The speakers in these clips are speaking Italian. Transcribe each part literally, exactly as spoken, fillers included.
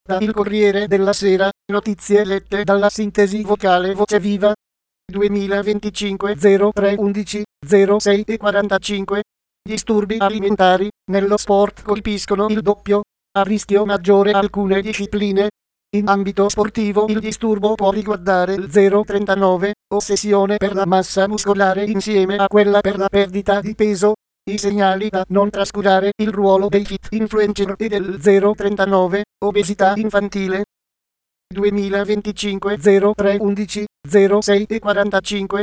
Da Il Corriere della Sera, notizie lette dalla sintesi vocale Voce Viva. duemilaventicinque zero tre undici zero sei e quarantacinque. Disturbi alimentari nello sport colpiscono il doppio. A rischio maggiore alcune discipline. In ambito sportivo il disturbo può riguardare il zero trentanove, ossessione per la massa muscolare insieme a quella per la perdita di peso. I segnali da non trascurare: il ruolo dei fit influencer e del zero trentanove, obesità infantile. duemilaventicinque zero tre undici zero sei e quarantacinque.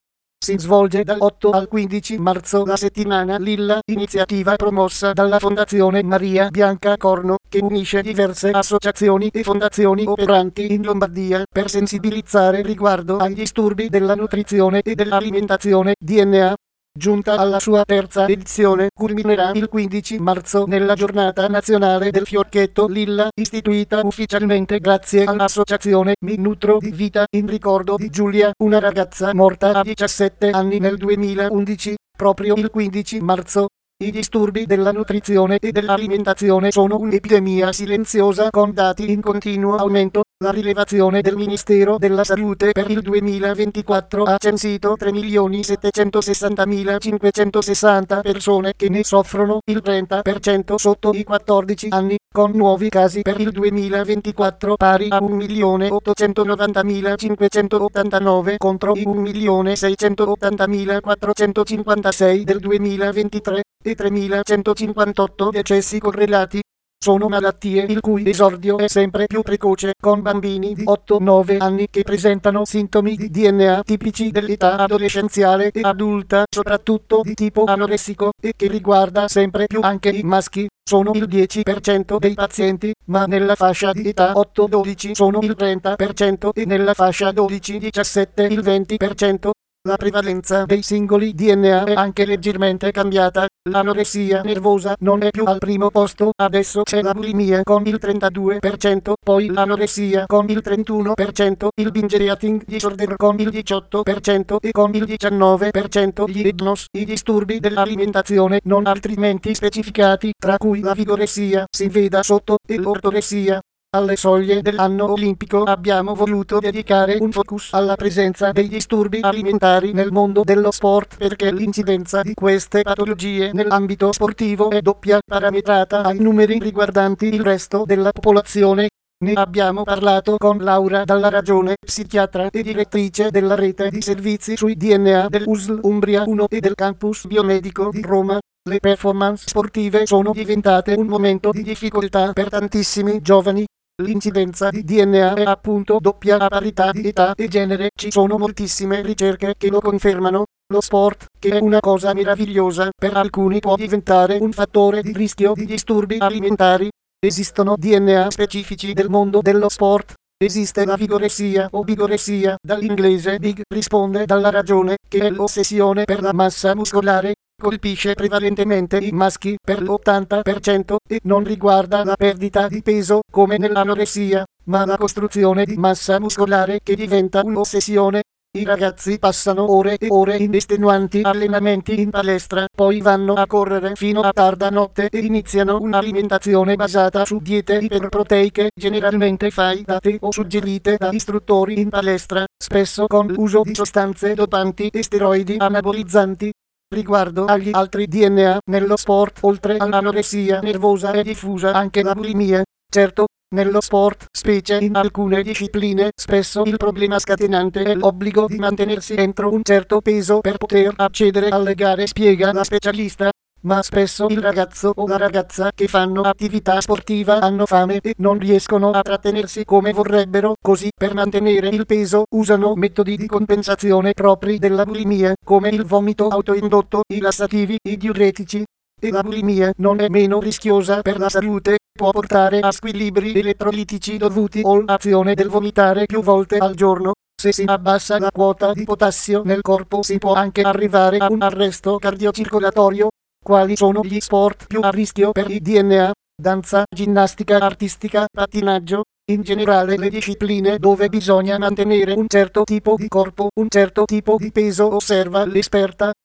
Si svolge dal otto al quindici marzo la settimana Lilla, iniziativa promossa dalla Fondazione Maria Bianca Corno, che unisce diverse associazioni e fondazioni operanti in Lombardia per sensibilizzare riguardo ai disturbi della nutrizione e dell'alimentazione. D N A, giunta alla sua terza edizione, culminerà il quindici marzo nella giornata nazionale del fiocchetto lilla, istituita ufficialmente grazie all'associazione Mi Nutro di Vita in ricordo di Giulia, una ragazza morta a diciassette anni nel duemilaundici. Proprio il quindici marzo. I disturbi della nutrizione e dell'alimentazione sono un'epidemia silenziosa con dati in continuo aumento. La rilevazione del Ministero della Salute per il duemilaventiquattro ha censito tre milioni settecentosessantamila cinquecentosessanta persone che ne soffrono, il trenta per cento sotto i quattordici anni, con nuovi casi per il duemilaventiquattro pari a un milione ottocentonovantamila cinquecentoottantanove contro i un milione seicentottantamila quattrocentocinquantasei del duemilaventitré e tremilacentocinquantotto decessi correlati. Sono malattie il cui esordio è sempre più precoce, con bambini di otto nove anni che presentano sintomi di D N A tipici dell'età adolescenziale e adulta, soprattutto di tipo anoressico, e che riguarda sempre più anche i maschi. Sono il dieci per cento dei pazienti, ma nella fascia di età otto dodici sono il trenta per cento e nella fascia dodici diciassette il venti per cento. La prevalenza dei singoli D N A è anche leggermente cambiata. L'anoressia nervosa non è più al primo posto, adesso c'è la bulimia con il trentadue per cento, poi l'anoressia con il trentuno per cento, il binge eating disorder con il diciotto per cento e con il diciannove per cento gli E D N O S, i disturbi dell'alimentazione non altrimenti specificati, tra cui la vigoressia, si veda sotto, e l'ortoressia. Alle soglie dell'anno olimpico abbiamo voluto dedicare un focus alla presenza dei disturbi alimentari nel mondo dello sport, perché l'incidenza di queste patologie nell'ambito sportivo è doppia, parametrata ai numeri riguardanti il resto della popolazione. Ne abbiamo parlato con Laura Dalla Ragione, psichiatra e direttrice della rete di servizi sui D N A dell'U S L Umbria uno e del campus biomedico di Roma. Le performance sportive sono diventate un momento di difficoltà per tantissimi giovani. L'incidenza di D N A è appunto doppia a parità di età e genere. Ci sono moltissime ricerche che lo confermano. Lo sport, che è una cosa meravigliosa, per alcuni può diventare un fattore di rischio di disturbi alimentari. Esistono D N A specifici del mondo dello sport. Esiste la vigoressia o bigoressia, dall'inglese big, risponde Dalla Ragione, che è l'ossessione per la massa muscolare. Colpisce prevalentemente i maschi per l'ottanta per cento e non riguarda la perdita di peso come nell'anoressia, ma la costruzione di massa muscolare che diventa un'ossessione. I ragazzi passano ore e ore in estenuanti allenamenti in palestra, poi vanno a correre fino a tarda notte e iniziano un'alimentazione basata su diete iperproteiche, generalmente fai da te o suggerite da istruttori in palestra, spesso con l'uso di sostanze dopanti e steroidi anabolizzanti. Riguardo agli altri D N A nello sport, oltre all'anoressia nervosa è diffusa anche la bulimia. Certo, nello sport, specie in alcune discipline, spesso il problema scatenante è l'obbligo di mantenersi entro un certo peso per poter accedere alle gare, spiega la specialista. Ma spesso il ragazzo o la ragazza che fanno attività sportiva hanno fame e non riescono a trattenersi come vorrebbero, così per mantenere il peso usano metodi di compensazione propri della bulimia, come il vomito autoindotto, i lassativi, i diuretici. E la bulimia non è meno rischiosa per la salute, può portare a squilibri elettrolitici dovuti all'azione del vomitare più volte al giorno. Se si abbassa la quota di potassio nel corpo si può anche arrivare a un arresto cardiocircolatorio. Quali sono gli sport più a rischio per i D N A? Danza, ginnastica artistica, pattinaggio. In generale le discipline dove bisogna mantenere un certo tipo di corpo, un certo tipo di peso, osserva l'esperta.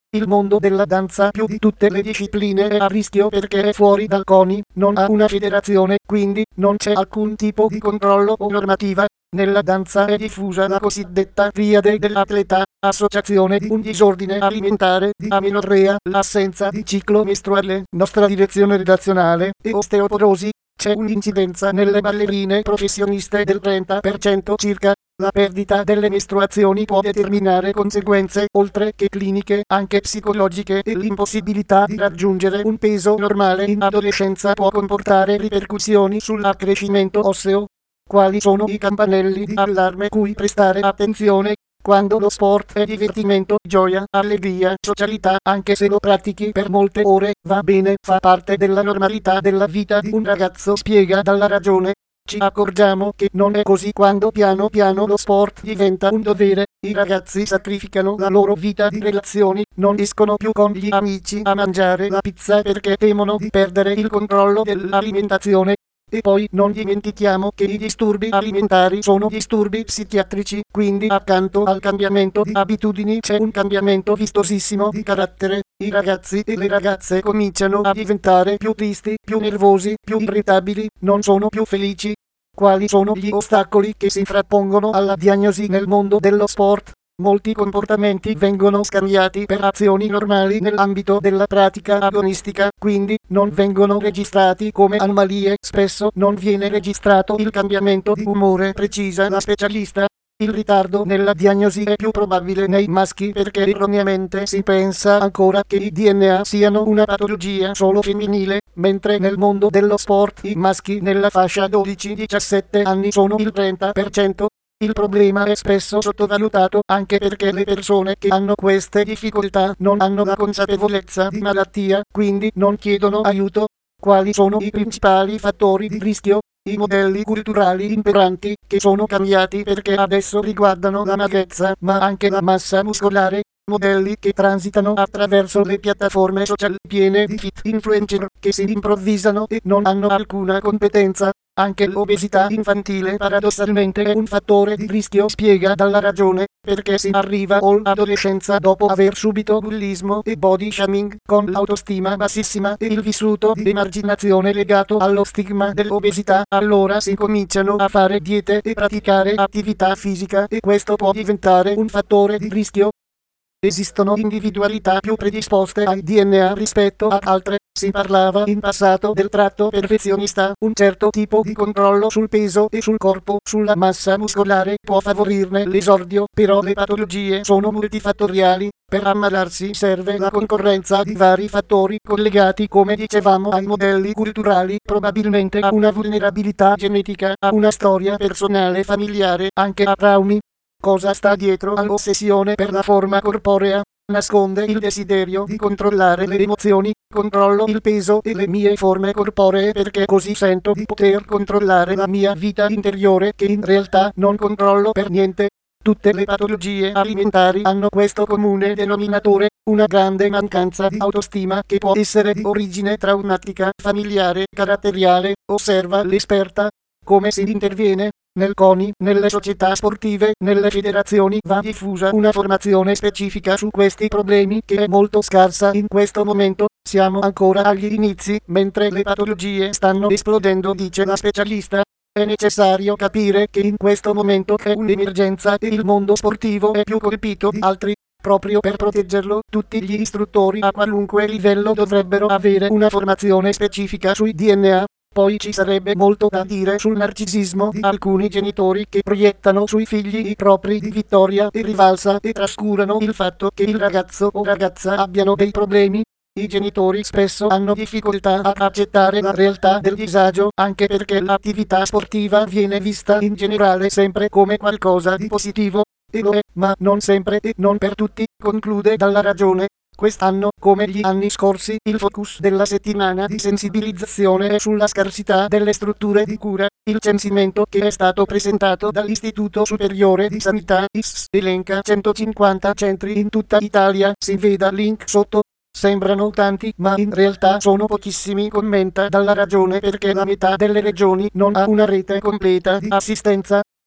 Il mondo della danza più di tutte le discipline è a rischio perché è fuori dal CONI, non ha una federazione, quindi non c'è alcun tipo di controllo o normativa. Nella danza è diffusa la cosiddetta triade dell'atleta, associazione di un disordine alimentare, di amenorrea, l'assenza di ciclo mestruale, nostra direzione redazionale e osteoporosi. C'è un'incidenza nelle ballerine professioniste del trenta per cento circa. La perdita delle mestruazioni può determinare conseguenze, oltre che cliniche, anche psicologiche, e l'impossibilità di raggiungere un peso normale in adolescenza può comportare ripercussioni sull'accrescimento osseo. Quali sono i campanelli di allarme cui prestare attenzione? Quando lo sport è divertimento, gioia, allegria, socialità, anche se lo pratichi per molte ore, va bene, fa parte della normalità della vita di un ragazzo, spiega Dalla Ragione. Ci accorgiamo che non è così quando piano piano lo sport diventa un dovere, i ragazzi sacrificano la loro vita di relazioni, non escono più con gli amici a mangiare la pizza perché temono di perdere il controllo dell'alimentazione. E poi non dimentichiamo che i disturbi alimentari sono disturbi psichiatrici, quindi accanto al cambiamento di abitudini c'è un cambiamento vistosissimo di carattere. I ragazzi e le ragazze cominciano a diventare più tristi, più nervosi, più irritabili, non sono più felici. Quali sono gli ostacoli che si frappongono alla diagnosi nel mondo dello sport? Molti comportamenti vengono scambiati per azioni normali nell'ambito della pratica agonistica, quindi non vengono registrati come anomalie. Spesso non viene registrato il cambiamento di umore, precisa la specialista. Il ritardo nella diagnosi è più probabile nei maschi perché erroneamente si pensa ancora che i D N A siano una patologia solo femminile, mentre nel mondo dello sport i maschi nella fascia dodici diciassette anni sono il trenta per cento. Il problema è spesso sottovalutato anche perché le persone che hanno queste difficoltà non hanno la consapevolezza di malattia, quindi non chiedono aiuto. Quali sono i principali fattori di rischio? I modelli culturali imperanti, che sono cambiati perché adesso riguardano la magrezza, ma anche la massa muscolare. Modelli che transitano attraverso le piattaforme social piene di fit influencer che si improvvisano e non hanno alcuna competenza. Anche l'obesità infantile paradossalmente è un fattore di rischio, spiega Dalla Ragione, perché si arriva all'adolescenza dopo aver subito bullismo e body shaming, con l'autostima bassissima e il vissuto di emarginazione legato allo stigma dell'obesità. Allora si cominciano a fare diete e praticare attività fisica e questo può diventare un fattore di rischio. Esistono individualità più predisposte ai D N A rispetto ad altre. Si parlava in passato del tratto perfezionista, un certo tipo di controllo sul peso e sul corpo, sulla massa muscolare può favorirne l'esordio, però le patologie sono multifattoriali. Per ammalarsi serve la concorrenza di vari fattori collegati, come dicevamo, ai modelli culturali, probabilmente a una vulnerabilità genetica, a una storia personale familiare, anche a traumi. Cosa sta dietro all'ossessione per la forma corporea? Nasconde il desiderio di controllare le emozioni, controllo il peso e le mie forme corporee perché così sento di poter controllare la mia vita interiore che in realtà non controllo per niente. Tutte le patologie alimentari hanno questo comune denominatore, una grande mancanza di autostima che può essere di origine traumatica, familiare, caratteriale, osserva l'esperta. Come si interviene? Nel CONI, nelle società sportive, nelle federazioni va diffusa una formazione specifica su questi problemi che è molto scarsa in questo momento. Siamo ancora agli inizi, mentre le patologie stanno esplodendo, dice la specialista. È necessario capire che in questo momento è un'emergenza e il mondo sportivo è più colpito di altri. Proprio per proteggerlo, tutti gli istruttori a qualunque livello dovrebbero avere una formazione specifica sui D N A. Poi ci sarebbe molto da dire sul narcisismo di alcuni genitori che proiettano sui figli i propri di vittoria e rivalsa e trascurano il fatto che il ragazzo o ragazza abbiano dei problemi. I genitori spesso hanno difficoltà ad accettare la realtà del disagio, anche perché l'attività sportiva viene vista in generale sempre come qualcosa di positivo, e lo è, ma non sempre e non per tutti, conclude Dalla Ragione. Quest'anno, come gli anni scorsi, il focus della settimana di sensibilizzazione è sulla scarsità delle strutture di cura. Il censimento che è stato presentato dall'Istituto Superiore di Sanità I S S elenca centocinquanta centri in tutta Italia, si veda link sotto. Sembrano tanti, ma in realtà sono pochissimi, commenta Dalla Ragione, perché la metà delle regioni non ha una rete completa di assistenza.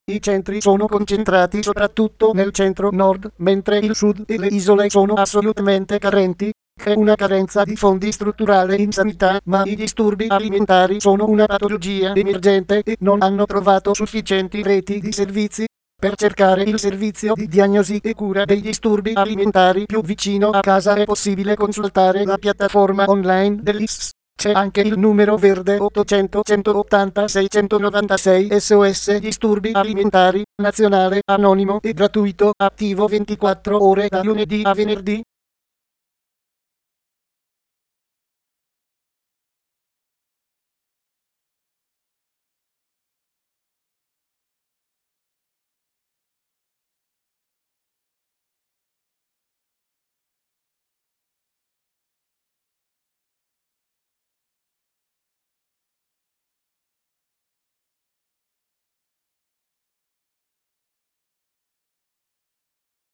I centri sono concentrati soprattutto nel centro-nord, mentre il sud e le isole sono assolutamente carenti. C'è una carenza di fondi strutturali in sanità, ma i disturbi alimentari sono una patologia emergente e non hanno trovato sufficienti reti di servizi. Per cercare il servizio di diagnosi e cura dei disturbi alimentari più vicino a casa è possibile consultare la piattaforma online dell'I S S. C'è anche il numero verde ottocento centottanta seicentonovantasei S O S Disturbi Alimentari, nazionale, anonimo e gratuito, attivo ventiquattro ore da lunedì a venerdì.